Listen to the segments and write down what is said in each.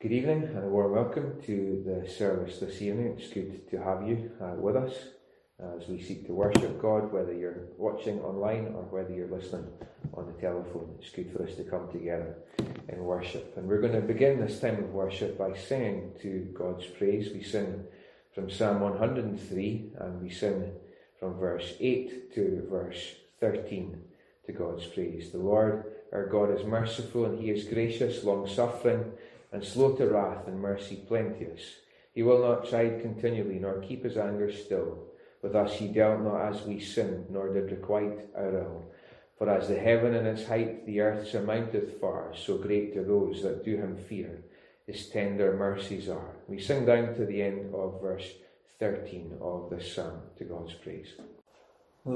Good evening and a warm welcome to the service this evening. It's good to have you with us as we seek to worship God, whether you're watching online or whether you're listening on the telephone. It's good for us to come together in worship. And we're going to begin this time of worship by singing to God's praise. We sing from Psalm 103 and we sing from verse 8 to verse 13 to God's praise. The Lord our God is merciful and he is gracious, long-suffering, and slow to wrath, and mercy plenteous. He will not chide continually, nor keep his anger still. With us he dealt not as we sinned, nor did requite our ill. For as the heaven in its height, the earth surmounteth far, so great to those that do him fear, his tender mercies are. We sing down to the end of verse 13 of this psalm to God's praise. The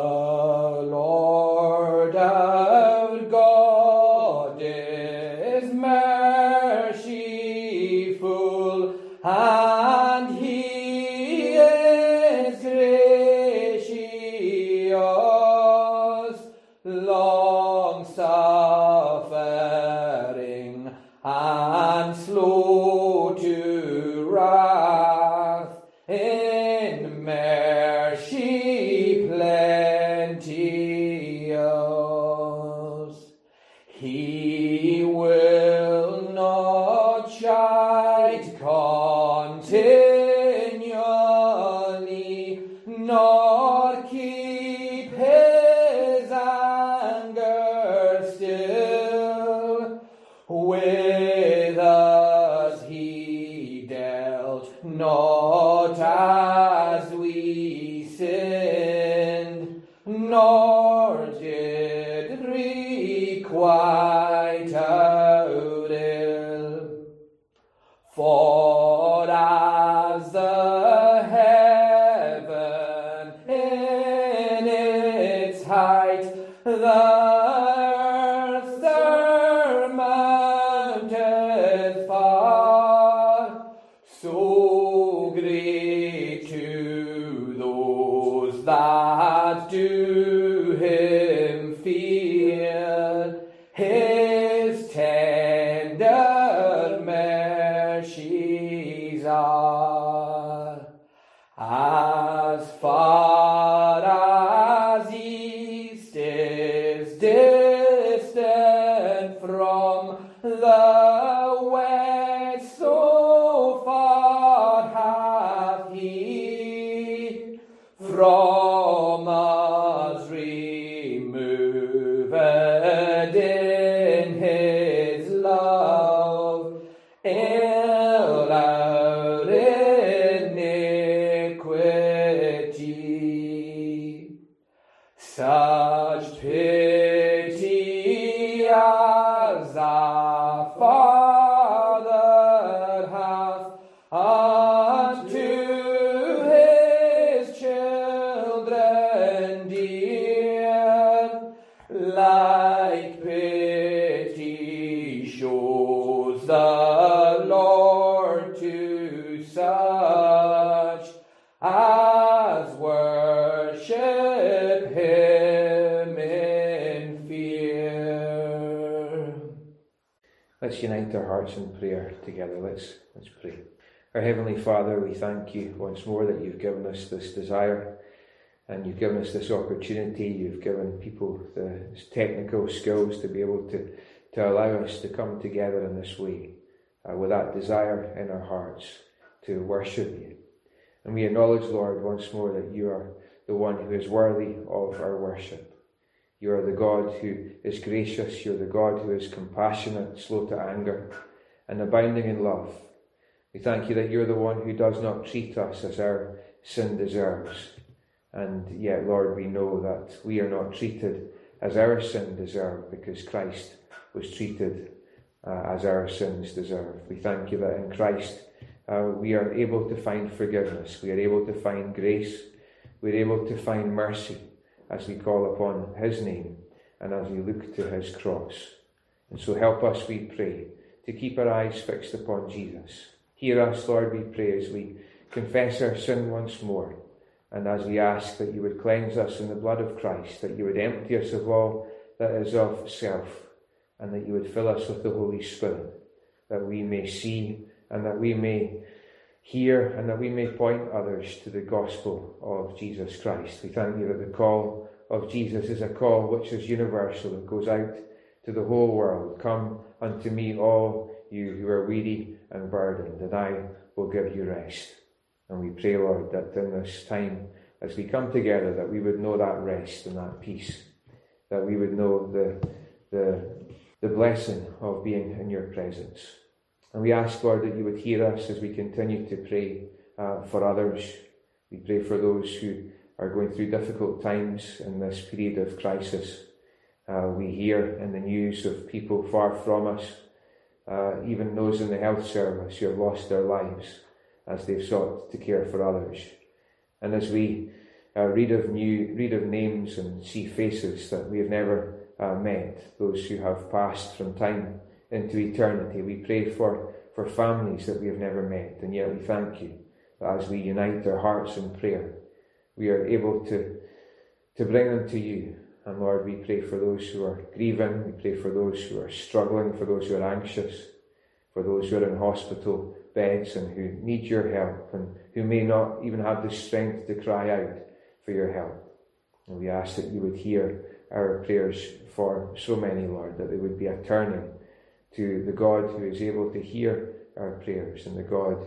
Lord our God is merciful, and he is gracious, long-suffering, and slow to wrath, in mercy plenteous. He will not chide continually, nor keep his anger still. With us he dealt not as we sinned, nor did requite our ill. For as the heaven in its height, the earth surmounteth far, so great to those that do him fear, his tender mercies are. As far as east is distant from the west, so far hath he from us removed in his love all our iniquity. Such pity as our Father hath unto his children dear, like pity shows the Lord to such as worship him in fear. Let's unite our hearts in prayer together. Let's pray. Our Heavenly Father, we thank you once more that you've given us this desire and you've given us this opportunity. You've given people the technical skills to be able to allow us to come together in this way with that desire in our hearts to worship you. And we acknowledge, Lord, once more that you are the one who is worthy of our worship. You are the God who is gracious. You're the God who is compassionate, slow to anger, and abounding in love. We thank you that you're the one who does not treat us as our sin deserves. And yet, Lord, we know that we are not treated as our sin deserved because Christ was treated as our sins deserve. We thank you that in Christ we are able to find forgiveness. We are able to find grace. We are able to find mercy as we call upon his name and as we look to his cross. And so help us, we pray, to keep our eyes fixed upon Jesus. Hear us, Lord, we pray, as we confess our sin once more, and as we ask that you would cleanse us in the blood of Christ, that you would empty us of all that is of self, and that you would fill us with the Holy Spirit, that we may see and that we may hear and that we may point others to the gospel of Jesus Christ. We thank you that the call of Jesus is a call which is universal. It goes out to the whole world. Come unto me, all you who are weary and burdened, and I will give you rest. And we pray, Lord, that in this time, as we come together, that we would know that rest and that peace, that we would know the blessing of being in your presence. And we ask, Lord, that you would hear us as we continue to pray for others. We pray for those who are going through difficult times in this period of crisis. We hear in the news of people far from us, even those in the health service who have lost their lives as they've sought to care for others. And as we read of names and see faces that we have never met, those who have passed from time into eternity, we pray for families that we have never met. And yet we thank you that as we unite our hearts in prayer, we are able to bring them to you. And Lord, we pray for those who are grieving, we pray for those who are struggling, for those who are anxious, for those who are in hospital beds and who need your help and who may not even have the strength to cry out for your help. And we ask that you would hear our prayers for so many, Lord, that there would be a turning to the God who is able to hear our prayers and the God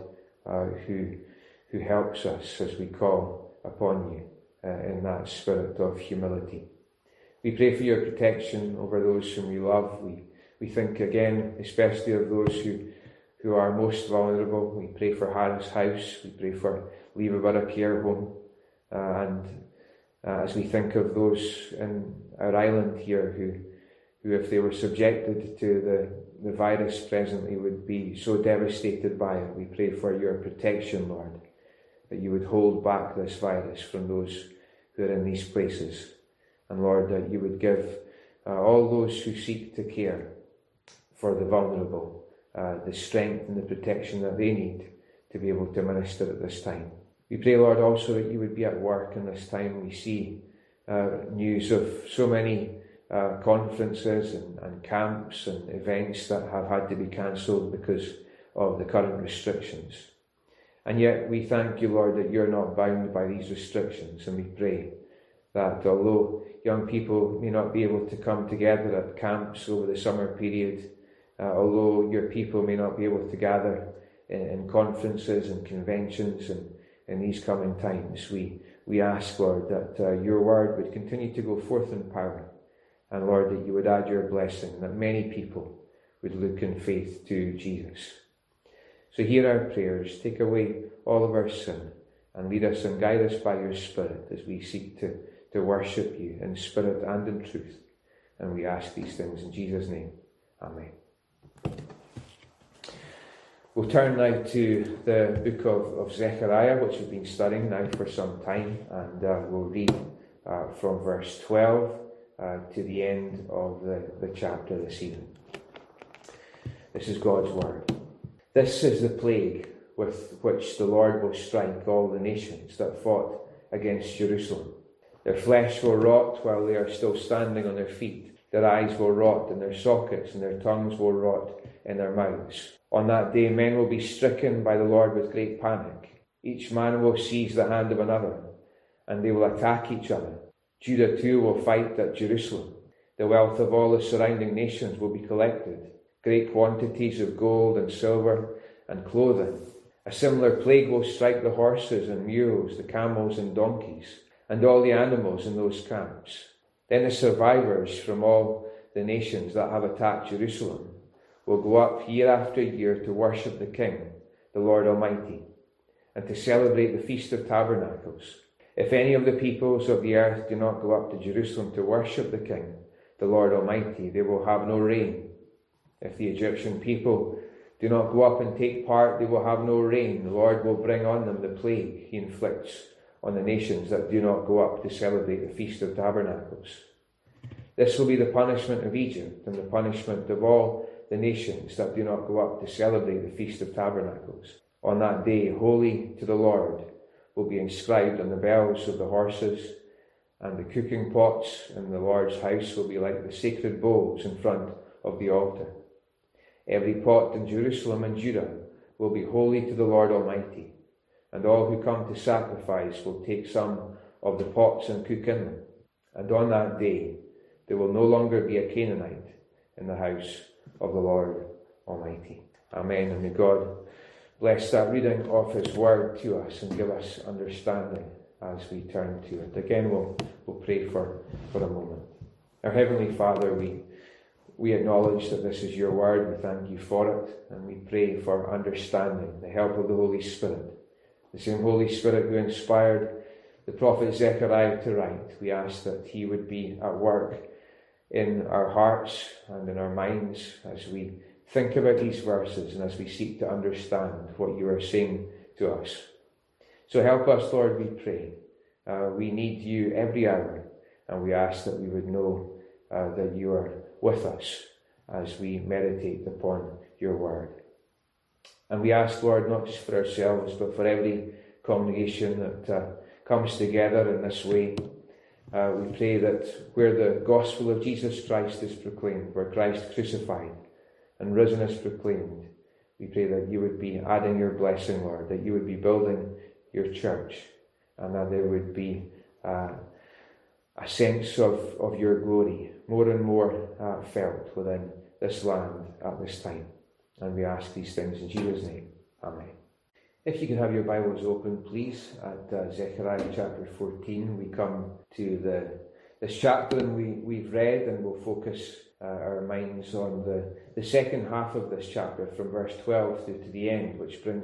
who helps us as we call upon you in that spirit of humility. We pray for your protection over those whom we love. We think again, especially of those who are most vulnerable. We pray for Harris House. We pray for Leavaborough Care Home. And as we think of those in our island here who if they were subjected to the virus presently, would be so devastated by it, we pray for your protection, Lord, that you would hold back this virus from those who are in these places. And Lord, that you would give all those who seek to care for the vulnerable the strength and the protection that they need to be able to minister at this time. We pray, Lord, also that you would be at work in this time. We see news of so many conferences and camps and events that have had to be cancelled because of the current restrictions. And yet we thank you, Lord, that you're not bound by these restrictions, and we pray that although young people may not be able to come together at camps over the summer period, although your people may not be able to gather in conferences and conventions and in these coming times, we ask, Lord, that your word would continue to go forth in power, and Lord, that you would add your blessing, that many people would look in faith to Jesus. So hear our prayers, take away all of our sin, and lead us and guide us by your Spirit as we seek to worship you in spirit and in truth. And we ask these things in Jesus' name. Amen. We'll turn now to the book of Zechariah, which we've been studying now for some time, and we'll read from verse 12 to the end of the chapter this evening. This is God's word. This is the plague with which the Lord will strike all the nations that fought against Jerusalem. Their flesh will rot while they are still standing on their feet. Their eyes will rot in their sockets, and their tongues will rot in their mouths. On that day, men will be stricken by the Lord with great panic. Each man will seize the hand of another, and they will attack each other. Judah too will fight at Jerusalem. The wealth of all the surrounding nations will be collected, great quantities of gold and silver and clothing. A similar plague will strike the horses and mules, the camels and donkeys, and all the animals in those camps. Then the survivors from all the nations that have attacked Jerusalem will go up year after year to worship the King, the Lord Almighty, and to celebrate the Feast of Tabernacles. If any of the peoples of the earth do not go up to Jerusalem to worship the King, the Lord Almighty, they will have no rain. If the Egyptian people do not go up and take part, they will have no rain. The Lord will bring on them the plague he inflicts on the nations that do not go up to celebrate the Feast of Tabernacles. This will be the punishment of Egypt and the punishment of all the nations that do not go up to celebrate the Feast of Tabernacles. On that day, holy to the Lord will be inscribed on the bells of the horses, and the cooking pots in the Lord's house will be like the sacred bowls in front of the altar. Every pot in Jerusalem and Judah will be holy to the Lord Almighty, and all who come to sacrifice will take some of the pots and cook in them. And on that day there will no longer be a Canaanite in the house of the Lord Almighty. Amen. And may God bless that reading of his word to us and give us understanding as we turn to it. Again, we'll pray for a moment. Our Heavenly Father, we acknowledge that this is your word. We thank you for it, and we pray for understanding, the help of the Holy Spirit. The same Holy Spirit who inspired the prophet Zechariah to write. We ask that he would be at work in our hearts and in our minds as we think about these verses and as we seek to understand what you are saying to us. So help us, Lord, we pray. We need you every hour, and we ask that we would know that you are with us as we meditate upon your word. And we ask, Lord, not just for ourselves, but for every congregation that comes together in this way. We pray that where the gospel of Jesus Christ is proclaimed, where Christ crucified and risen is proclaimed, we pray that you would be adding your blessing, Lord, that you would be building your church, and that there would be a sense of your glory more and more felt within this land at this time. And we ask these things in Jesus' name. Amen. If you could have your Bibles open, please, at Zechariah chapter 14. We come to this chapter, and we've read, and we'll focus our minds on the second half of this chapter from verse 12 through to the end, which brings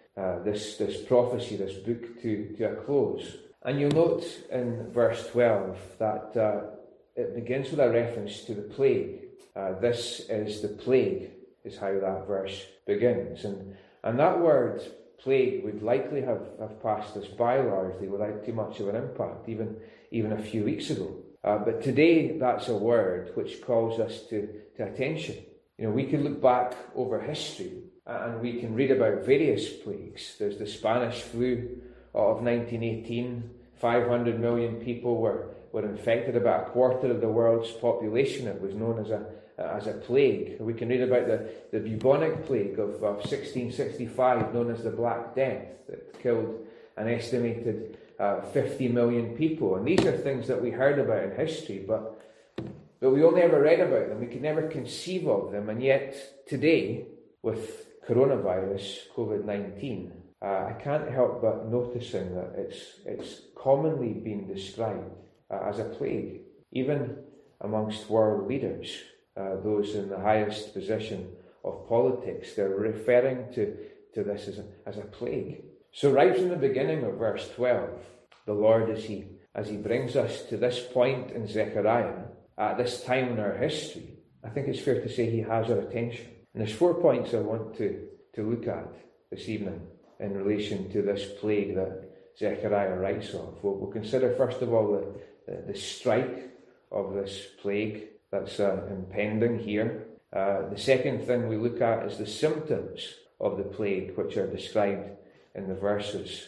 this prophecy, this book to a close. And you'll note in verse 12 that it begins with a reference to the plague. This is the plague, is how that verse begins. And that word plague would likely have passed us by largely without too much of an impact, even a few weeks ago. But today, that's a word which calls us to attention. You know, we can look back over history and we can read about various plagues. There's the Spanish flu of 1918. 500 million people were infected, about a quarter of the world's population. It was known as a plague. We can read about the bubonic plague of 1665, known as the Black Death, that killed an estimated 50 million people. And these are things that we heard about in history, but we only ever read about them. We could never conceive of them. And yet today, with coronavirus, COVID-19, I can't help but noticing that it's commonly been described as a plague, even amongst world leaders, those in the highest position of politics. They're referring to this as a plague. So right from the beginning of verse 12, the Lord, as he brings us to this point in Zechariah, at this time in our history, I think it's fair to say he has our attention. And there's 4 points I want to look at this evening in relation to this plague that Zechariah writes of. We'll consider first of all the strike of this plague that's impending here. The second thing we look at is the symptoms of the plague, which are described in the verses.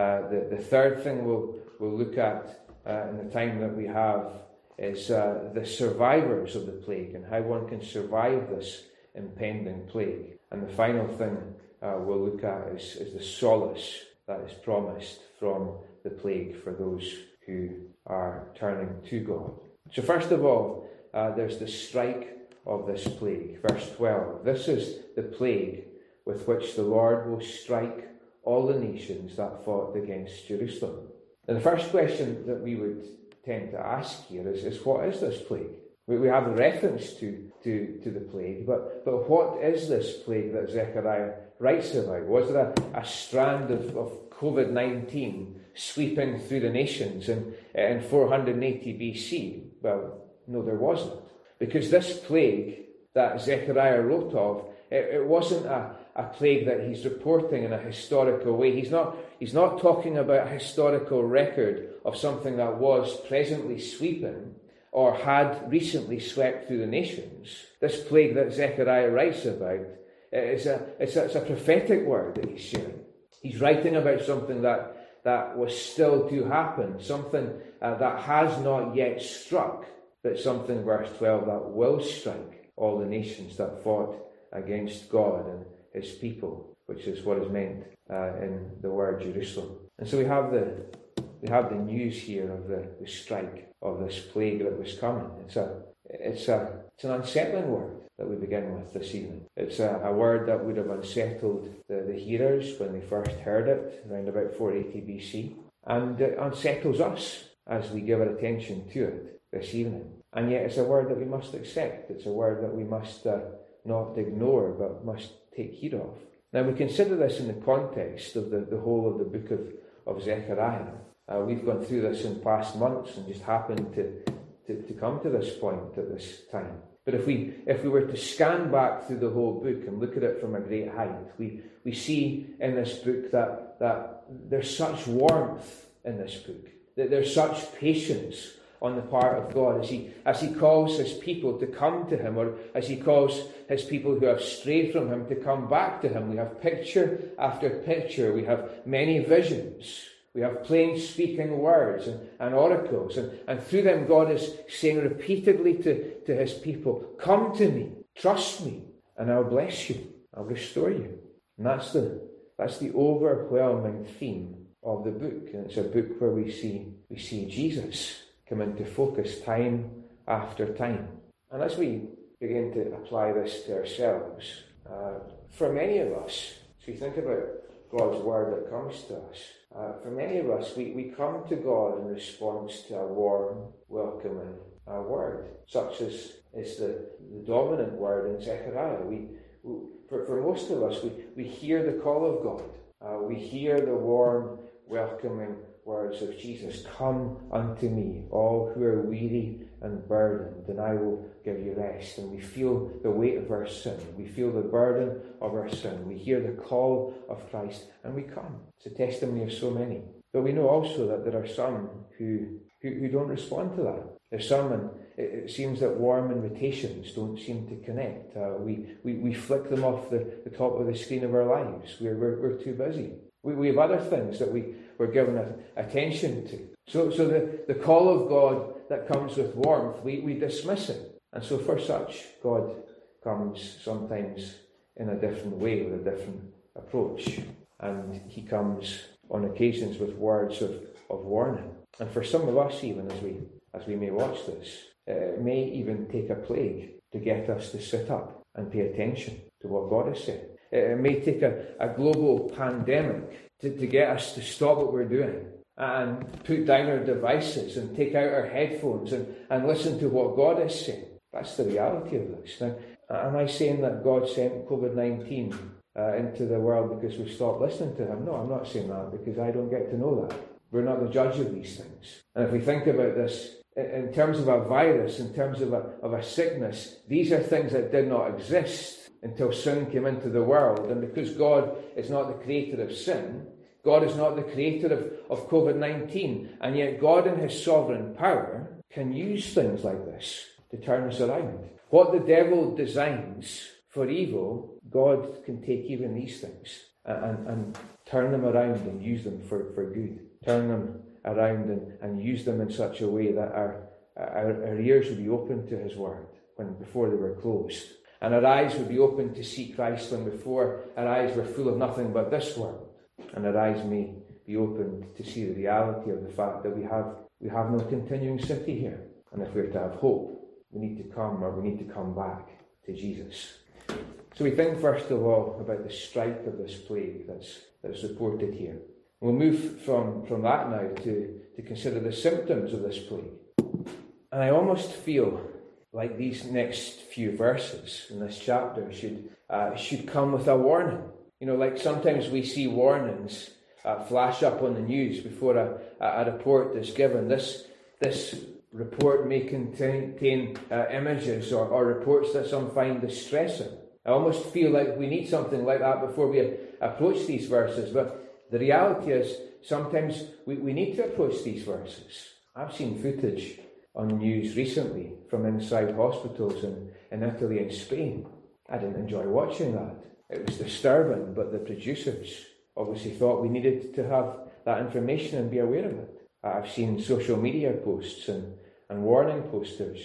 The third thing we'll look at in the time that we have is the survivors of the plague and how one can survive this impending plague. And the final thing we'll look at is the solace that is promised from the plague for those who are turning to God. So first of all, there's the strike of this plague. Verse 12. This is the plague with which the Lord will strike all the nations that fought against Jerusalem. And the first question that we would tend to ask here is what is this plague? We have a reference to the plague, but what is this plague that Zechariah writes about? Was it a strand of COVID-19 sweeping through the nations in 480 BC? Well, no, there wasn't. Because this plague that Zechariah wrote of, it wasn't a plague that he's reporting in a historical way. He's not talking about a historical record of something that was presently sweeping or had recently swept through the nations. This plague that Zechariah writes about, it's a prophetic word that he's sharing. He's writing about something that was still to happen, something that has not yet struck, but something, verse 12, that will strike all the nations that fought against God and his people, which is what is meant in the word Jerusalem. And so we have the news here of the strike of this plague that was coming. It's an unsettling word that we begin with this evening. It's a word that would have unsettled the hearers when they first heard it around about 480 BC, and it unsettles us as we give our attention to it this evening. And yet it's a word that we must accept. It's a word that we must not ignore, but must take heed of. Now we consider this in the context of the whole of the book of Zechariah. We've gone through this in past months and just happened to come to this point at this time. But if we were to scan back through the whole book and look at it from a great height, we see in this book that there's such warmth in this book, that there's such patience on the part of God as he calls his people to come to him, or as he calls his people who have strayed from him to come back to him. We have picture after picture. We have many visions. We have plain speaking words and oracles. And through them God is saying repeatedly to his people, come to me, trust me, and I'll bless you. I'll restore you. And that's the overwhelming theme of the book. And it's a book where we see Jesus come into focus time after time. And as we begin to apply this to ourselves, for many of us, as we think about God's word that comes to us, for many of us, we come to God in response to a warm, welcoming word, such as is the dominant word in Zechariah. For most of us, we hear the call of God. We hear the warm, welcoming words of Jesus. Come unto me, all who are weary and burdened, and I will give you rest. And we feel the weight of our sin. We feel the burden of our sin. We hear the call of Christ, and we come. It's a testimony of so many. But we know also that there are some who don't respond to that. There's some, and it seems that warm invitations don't seem to connect. We flick them off the top of the screen of our lives. We're too busy. We have other things that we're given attention to. So the call of God that comes with warmth, we dismiss it. And so for such, God comes sometimes in a different way, with a different approach. And he comes on occasions with words of warning. And for some of us, even as we may watch this, it may even take a plague to get us to sit up and pay attention to what God has said. It may take a global pandemic to get us to stop what we're doing and put down our devices and take out our headphones and listen to what God is saying. That's the reality of this. Now, am I saying that God sent COVID-19 into the world because we stopped listening to him? No, I'm not saying that, because I don't get to know that. We're not the judge of these things. And if we think about this in terms of a virus, in terms of a sickness, these are things that did not exist until sin came into the world. And because God is not the creator of sin, God is not the creator of COVID-19, and yet God in his sovereign power can use things like this to turn us around. What the devil designs for evil, God can take even these things and turn them around and use them for good. Turn them around and use them in such a way that our ears would be open to his word before they were closed. And our eyes would be open to see Christ when before our eyes were full of nothing but this world. And our eyes may be opened to see the reality of the fact that we have no continuing city here. And if we're to have hope, we need to come back to Jesus. So we think first of all about the strike of this plague that's reported here. We'll move from that now to consider the symptoms of this plague. And I almost feel like these next few verses in this chapter should come with a warning. You know, like sometimes we see warnings flash up on the news before a report is given. This report may contain images or reports that some find distressing. I almost feel like we need something like that before we approach these verses. But the reality is sometimes we need to approach these verses. I've seen footage on news recently from inside hospitals in Italy and Spain. I didn't enjoy watching that. It was disturbing, but the producers obviously thought we needed to have that information and be aware of it. I've seen social media posts and warning posters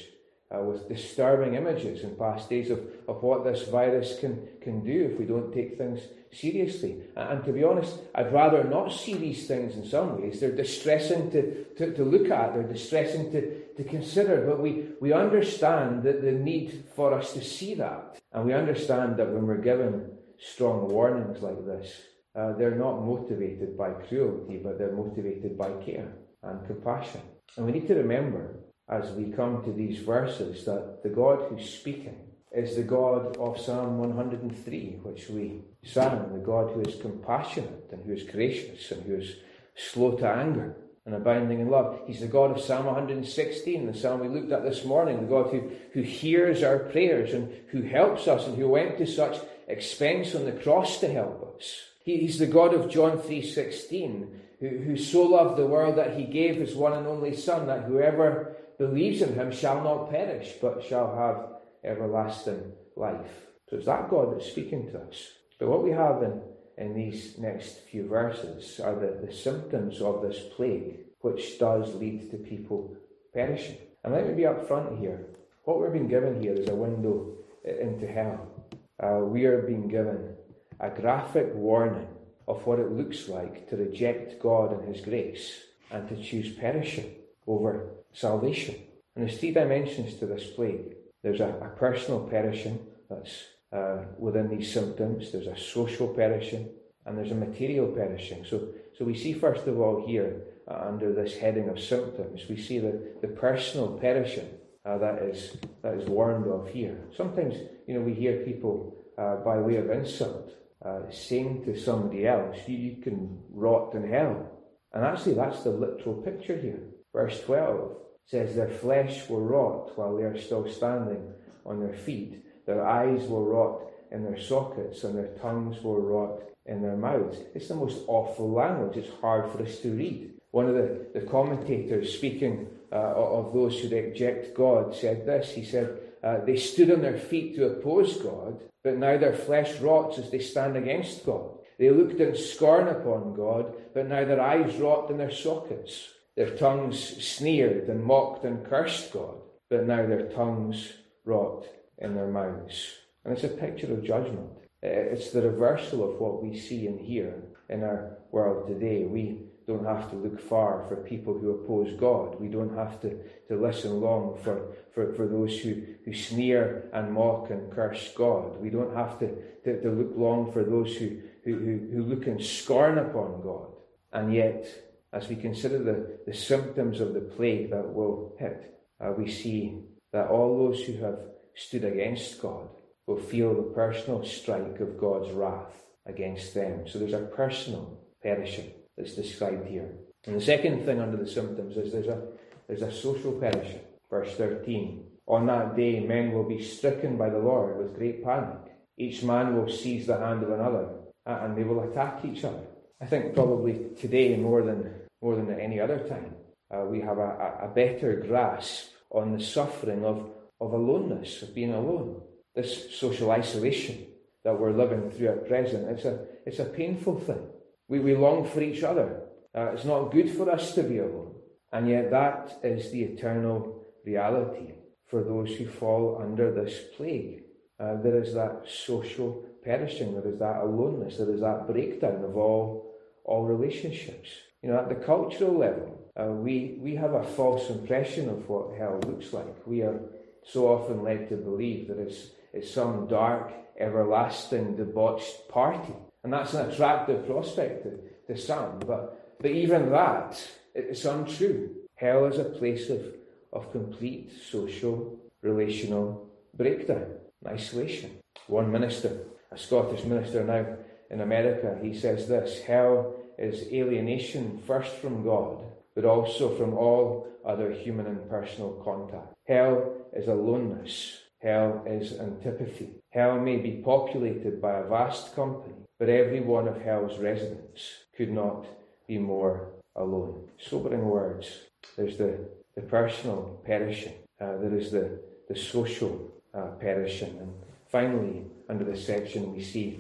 with disturbing images in past days of what this virus can do if we don't take things seriously. And to be honest, I'd rather not see these things in some ways. They're distressing to look at, they're distressing to consider, but we understand that the need for us to see that. And we understand that when we're given strong warnings like this, they're not motivated by cruelty, but they're motivated by care and compassion. And we need to remember, as we come to these verses, that the God who's speaking is the God of Psalm 103, which we sang, the God who is compassionate and who is gracious and who is slow to anger and abounding in love. He's the God of Psalm 116, the psalm we looked at this morning, the God who hears our prayers and who helps us and who went to such expense on the cross to help us. He's the God of John 3:16, who so loved the world that he gave his one and only Son, that whoever believes in him shall not perish, but shall have everlasting life. So it's that God that's speaking to us. But what we have in these next few verses are the symptoms of this plague, which does lead to people perishing. And let me be up front here. What we're being given here is a window into hell. We are being given a graphic warning of what it looks like to reject God and his grace and to choose perishing over salvation. And there's three dimensions to this plague. There's a personal perishing that's within these symptoms. There's a social perishing, and there's a material perishing. So we see first of all here, under this heading of symptoms, we see the personal perishing that is warned of here. Sometimes, we hear people by way of insult saying to somebody else, you can rot in hell. And actually that's the literal picture here. Verse 12 says, their flesh will rot while they are still standing on their feet. Their eyes will rot in their sockets, and their tongues will rot in their mouths. It's the most awful language. It's hard for us to read. One of the commentators, speaking of those who reject God, said this. He said, they stood on their feet to oppose God, but now their flesh rots as they stand against God. They looked in scorn upon God, but now their eyes rot in their sockets. Their tongues sneered and mocked and cursed God, but now their tongues rot in their mouths. And it's a picture of judgment. It's the reversal of what we see and hear in our world today. We don't have to look far for people who oppose God. We don't have to listen long for those who sneer and mock and curse God. We don't have to look long for those who look in scorn upon God. And yet, as we consider the symptoms of the plague that will hit, we see that all those who have stood against God will feel the personal strike of God's wrath against them. So there's a personal perishing that's described here. And the second thing under the symptoms is there's a social perishing. Verse 13. On that day men will be stricken by the Lord with great panic. Each man will seize the hand of another, and they will attack each other. I think probably today more than at any other time, we have a better grasp on the suffering of aloneness, of being alone. This social isolation that we're living through at present, it's a painful thing. We long for each other. It's not good for us to be alone. And yet that is the eternal reality for those who fall under this plague. There is that social perishing, there is that aloneness, there is that breakdown of all relationships. At the cultural level, we have a false impression of what hell looks like. We are so often led to believe that it's some dark, everlasting, debauched party. And that's an attractive prospect to some, but even that, it's untrue. Hell is a place of complete social, relational breakdown and isolation. One minister, a Scottish minister now in America, he says this: hell is alienation first from God, but also from all other human and personal contact. Hell is aloneness. Hell is antipathy. Hell may be populated by a vast company, but every one of hell's residents could not be more alone. Sobering words. There's the personal perishing. There is the social perishing. And finally, under this section, we see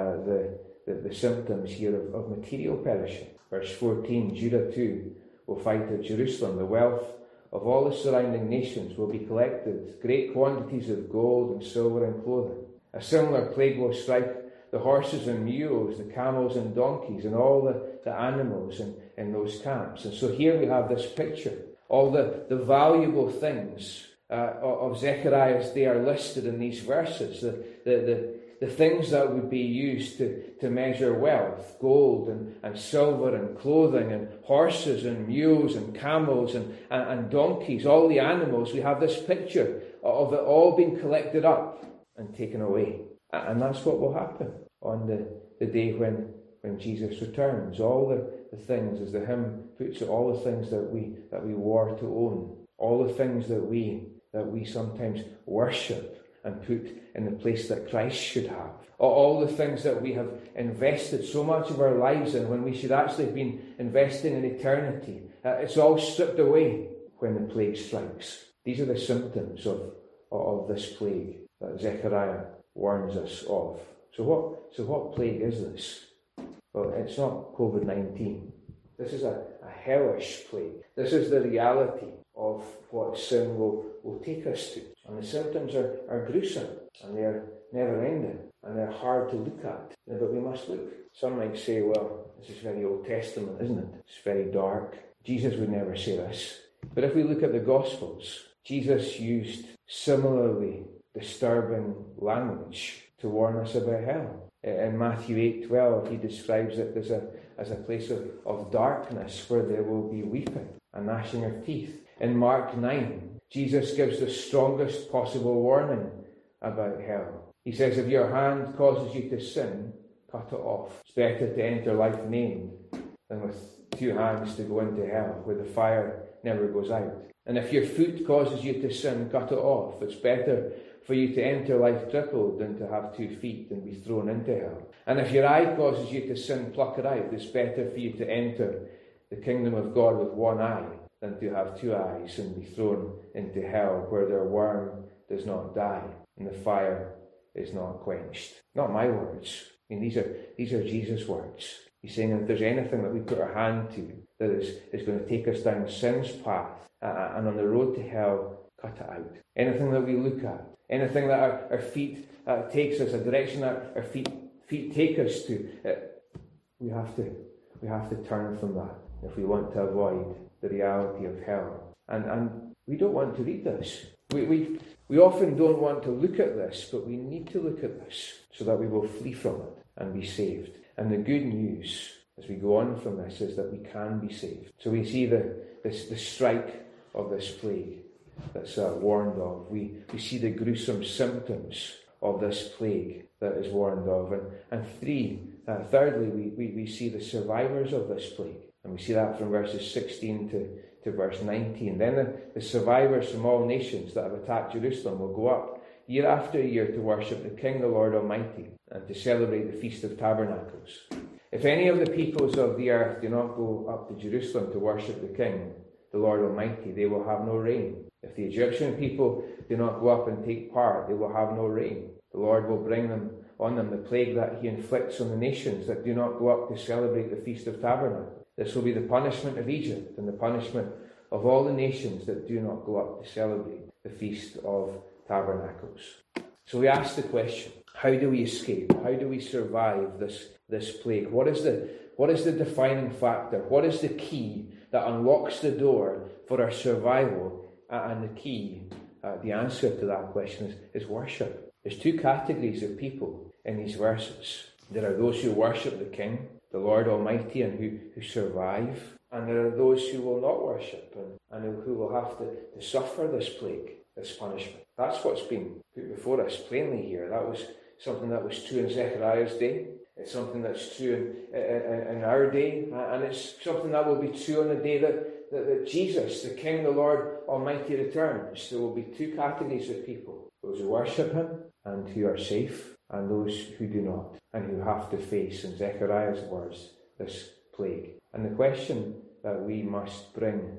the symptoms here of material perishing. Verse 14, Judah too will fight at Jerusalem. The wealth of all the surrounding nations will be collected, great quantities of gold and silver and clothing. A similar plague will strike the horses and mules, the camels and donkeys, and all the animals in those camps. And so here we have this picture. All the valuable things of Zechariah's day are listed in these verses. The things that would be used to measure wealth, gold and silver and clothing and horses and mules and camels and donkeys, all the animals. We have this picture of it all being collected up and taken away. And that's what will happen on the day when Jesus returns. All the things, as the hymn puts it, all the things that we wore to own, all the things that we sometimes worship and put in the place that Christ should have. All the things that we have invested so much of our lives in when we should actually have been investing in eternity. It's all stripped away when the plague strikes. These are the symptoms of this plague that Zechariah warns us of. So what plague is this? Well, it's not COVID-19. This is a hellish plague. This is the reality of what sin will take us to. And the symptoms are gruesome, and they're never-ending, and they're hard to look at. But we must look. Some might say, well, this is very Old Testament, isn't it? It's very dark. Jesus would never say this. But if we look at the Gospels, Jesus used similarly disturbing language to warn us about hell. In Matthew 8:12, he describes it as a place of darkness where there will be weeping and gnashing of teeth. In Mark 9, Jesus gives the strongest possible warning about hell. He says, if your hand causes you to sin, cut it off. It's better to enter life maimed than with two hands to go into hell, where the fire never goes out. And if your foot causes you to sin, cut it off. It's better for you to enter life crippled than to have 2 feet and be thrown into hell. And if your eye causes you to sin, pluck it out. It's better for you to enter the kingdom of God with 1 eye than to have 2 eyes and be thrown into hell, where their worm does not die and the fire is not quenched. Not my words. I mean, these are Jesus' words. He's saying if there's anything that we put our hand to that is going to take us down sin's path and on the road to hell, cut it out. Anything that we look at, anything that our feet takes us, a direction that our feet take us to, we have to turn from that if we want to avoid the reality of hell. And we don't want to read this. We often don't want to look at this, but we need to look at this so that we will flee from it and be saved. And the good news as we go on from this is that we can be saved. So we see the strike of this plague that's warned of. We see the gruesome symptoms of this plague that is warned of. And thirdly, we see the survivors of this plague. And we see that from verses 16 to verse 19. Then the survivors from all nations that have attacked Jerusalem will go up year after year to worship the King, the Lord Almighty, and to celebrate the Feast of Tabernacles. If any of the peoples of the earth do not go up to Jerusalem to worship the King, the Lord Almighty, they will have no rain. If the Egyptian people do not go up and take part, they will have no rain. The Lord will bring on them the plague that he inflicts on the nations that do not go up to celebrate the Feast of Tabernacles. This will be the punishment of Egypt and the punishment of all the nations that do not go up to celebrate the Feast of Tabernacles. So we ask the question, how do we escape? How do we survive this plague? What is the defining factor? What is the key that unlocks the door for our survival? And the key, the answer to that question is worship. There's 2 categories of people in these verses. There are those who worship the King, the Lord Almighty, and who survive. And there are those who will not worship and who will have to suffer this plague, this punishment. That's what's been put before us plainly here. That was something that was true in Zechariah's day. It's something that's true in our day. And it's something that will be true on the day that Jesus, the King, the Lord Almighty, returns. There will be 2 categories of people. Those who worship him and who are safe, and those who do not, and who have to face, in Zechariah's words, this plague. And the question that we must bring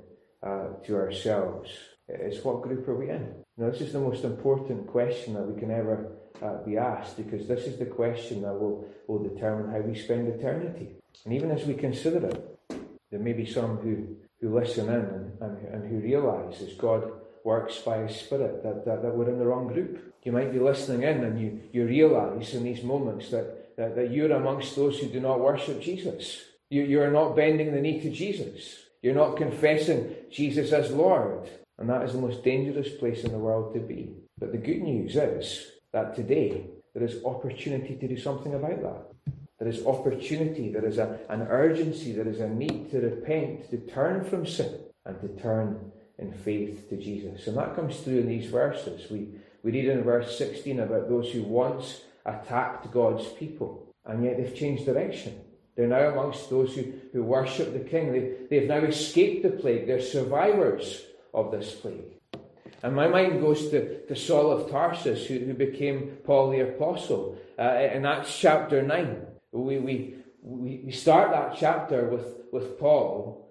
to ourselves is, what group are we in? Now, this is the most important question that we can ever be asked, because this is the question that will determine how we spend eternity. And even as we consider it, There may be some who listen in and who realise, as God works by His Spirit, that we're in the wrong group. You might be listening in and you realise in these moments that you're amongst those who do not worship Jesus. You are not bending the knee to Jesus. You're not confessing Jesus as Lord. And that is the most dangerous place in the world to be. But the good news is that today there is opportunity to do something about that. There is opportunity, there is an urgency, there is a need to repent, to turn from sin, and to turn in faith to Jesus. And that comes through in these verses. We read in verse 16 about those who once attacked God's people, and yet they've changed direction. They're now amongst those who worship the King. They've now escaped the plague. They're survivors of this plague. And my mind goes to Saul of Tarsus, who became Paul the Apostle. In Acts chapter 9, we start that chapter with Paul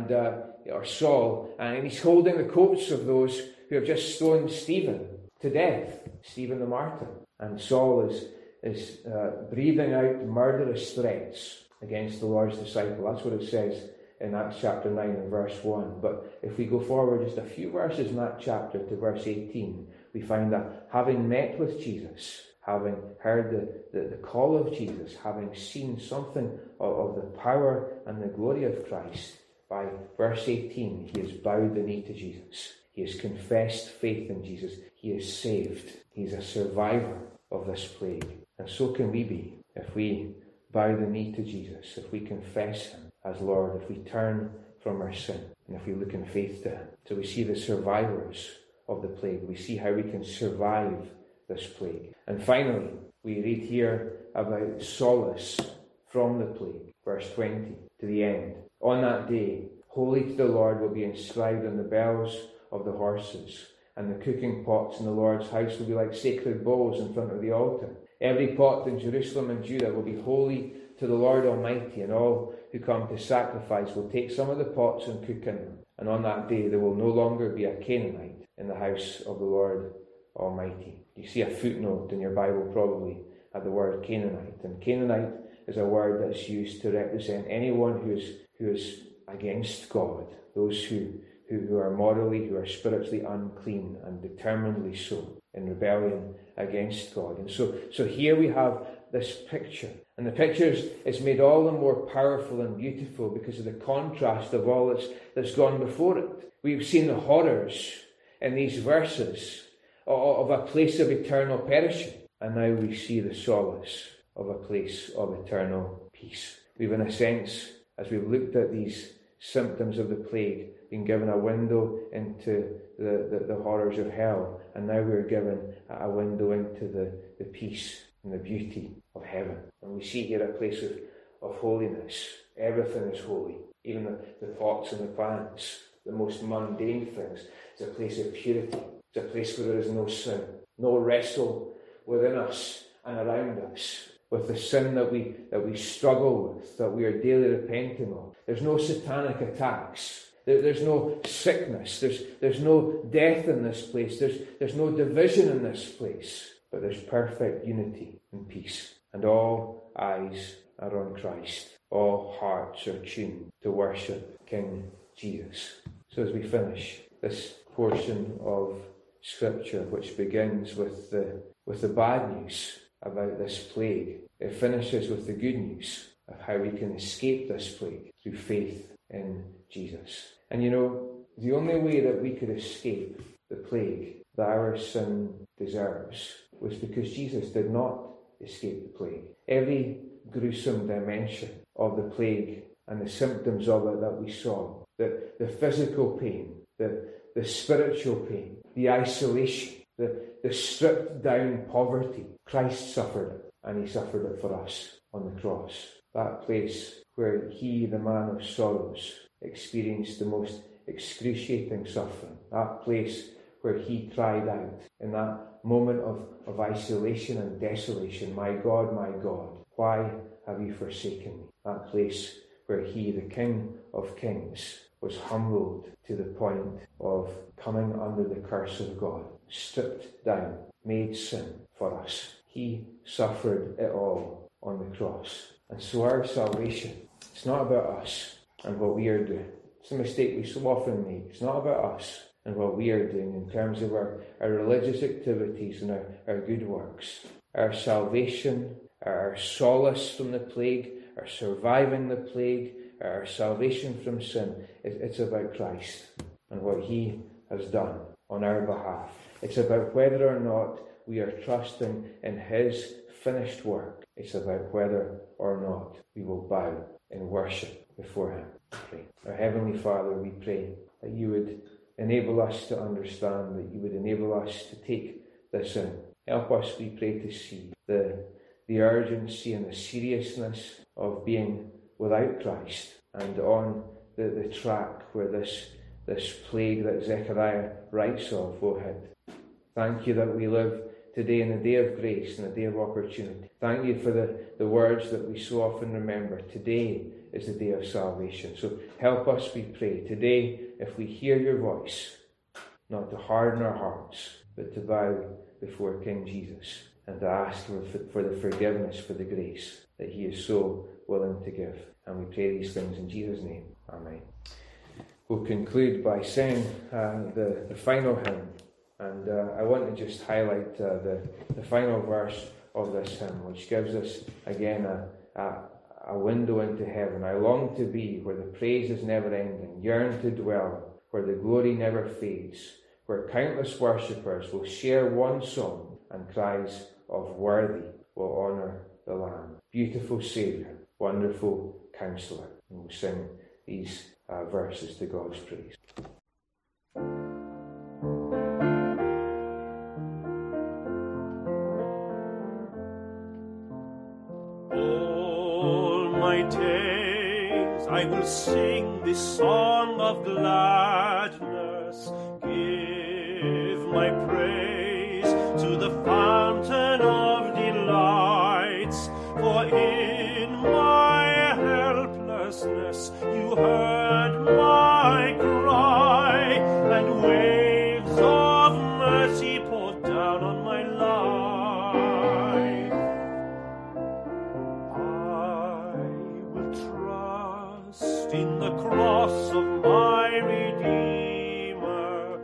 or Saul, and he's holding the coats of those who have just stoned Stephen to death, Stephen the martyr. And Saul is breathing out murderous threats against the Lord's disciple. That's what it says in Acts chapter 9 and verse 1. But if we go forward just a few verses in that chapter to verse 18, we find that having met with Jesus, having heard the call of Jesus, having seen something of the power and the glory of Christ, by verse 18, he has bowed the knee to Jesus. He has confessed faith in Jesus. He is saved. He's a survivor of this plague. And so can we be if we bow the knee to Jesus, if we confess Him as Lord, if we turn from our sin, and if we look in faith to Him. So we see the survivors of the plague. We see how we can survive this plague. And finally, we read here about solace from the plague. Verse 20 to the end. On that day, holy to the Lord will be inscribed on the bells of the horses, and the cooking pots in the Lord's house will be like sacred bowls in front of the altar. Every pot in Jerusalem and Judah will be holy to the Lord Almighty, and all who come to sacrifice will take some of the pots and cook in them. And on that day there will no longer be a Canaanite in the house of the Lord Almighty. You see a footnote in your Bible probably at the word Canaanite. And Canaanite is a word that's used to represent anyone who is against God, those who are morally, who are spiritually unclean and determinedly so, in rebellion against God. And so here we have this picture. And the picture is made all the more powerful and beautiful because of the contrast of all that's gone before it. We've seen the horrors in these verses of a place of eternal perishing. And now we see the solace of a place of eternal peace. We've, in a sense, as we've looked at these symptoms of the plague, been given a window into the horrors of hell, and now we're given a window into the peace and the beauty of heaven. And we see here a place of holiness. Everything is holy, even the pots and the pans, the most mundane things. It's a place of purity. It's a place where there is no sin, no wrestle within us and around us with the sin that we struggle with, that we are daily repenting of. There's no satanic attacks. There's no sickness. There's no death in this place. There's no division in this place. But there's perfect unity and peace. And all eyes are on Christ. All hearts are tuned to worship King Jesus. So as we finish this portion of Scripture, which begins with the bad news about this plague, it finishes with the good news of how we can escape this plague through faith in Jesus. And the only way that we could escape the plague that our sin deserves was because Jesus did not escape the plague. Every gruesome dimension of the plague and the symptoms of it that we saw, the physical pain, the spiritual pain, the isolation, the stripped down poverty, Christ suffered it, and He suffered it for us on the cross. That place where He, the man of sorrows, experienced the most excruciating suffering. That place where He cried out in that moment of isolation and desolation, my God, why have you forsaken me? That place where He, the King of Kings, was humbled to the point of coming under the curse of God, stripped down, made sin for us. He suffered it all on the cross. And so our salvation, it's not about us. and what we are doing. It's a mistake we so often make. It's not about us and what we are doing in terms of our religious activities and our good works. Our salvation, our solace from the plague, our surviving the plague, our salvation from sin, it's about Christ and what he has done on our behalf. It's about whether or not we are trusting in his finished work. It's about whether or not we will bow in worship before him. Pray. Our Heavenly Father, we pray that you would enable us to understand, that you would enable us to take this in. Help us, we pray, to see the urgency and the seriousness of being without Christ and on the track where this plague that Zechariah writes of will hit. Thank you that we live today in a day of grace and a day of opportunity. Thank you for the words that we so often remember. Today is the day of salvation. So help us, we pray, today, if we hear your voice, not to harden our hearts, but to bow before King Jesus and to ask for the forgiveness, for the grace that he is so willing to give. And we pray these things in Jesus' name. Amen. We'll conclude by saying the final hymn. And I want to just highlight the final verse of this hymn, which gives us, again, a window into heaven. I long to be where the praise is never ending, yearn to dwell where the glory never fades, where countless worshippers will share one song and cries of worthy will honour the Lamb. Beautiful Saviour, wonderful Counsellor. And we'll sing these verses to God's praise. My days I will sing this song of gladness, give my praise to the fountain of delights, for in my helplessness you heard my cry, and waves of mercy poured down on my life. In the cross of my Redeemer,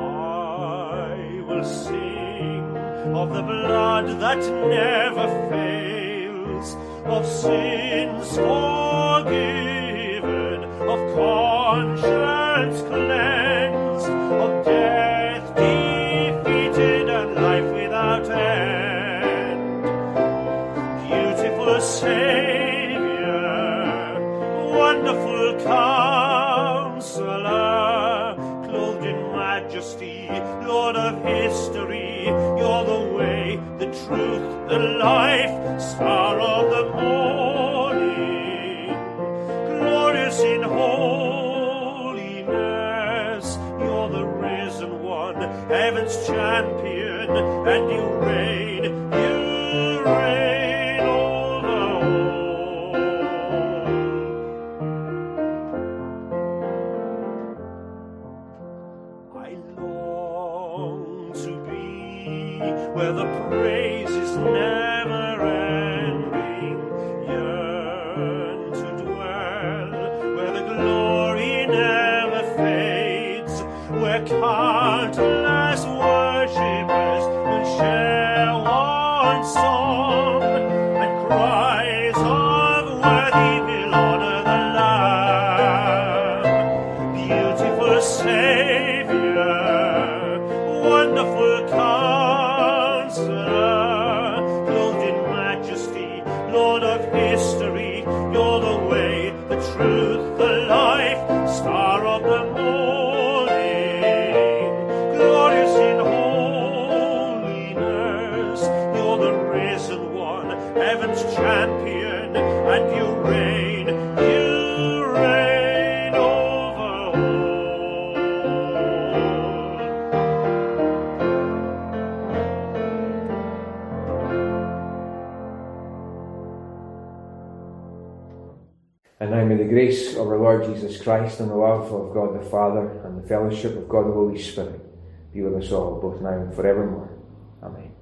I will sing of the blood that never fails, of sins forgiven, of conscience cleansed, of death defeated and life without end. Beautiful Saviour, wonderful Counselor, clothed in majesty, Lord of history, you're the way, the truth, the life, star of the morning, glorious in holiness, you're the risen one, heaven's champion, and you reign over all. Where the praise is never ending, yearn to dwell where the glory never fades, where countless worshippers will share one song, and cries of worthy will honor the Lamb. Beautiful Saviour, wonderful Counselor, clothed in majesty, Lord of history, you're the way, the truth, the life, star of the morning, glorious in holiness, you're the risen one, heaven's champion, and you reign over all. And now may the grace of our Lord Jesus Christ and the love of God the Father and the fellowship of God the Holy Spirit be with us all, both now and forevermore.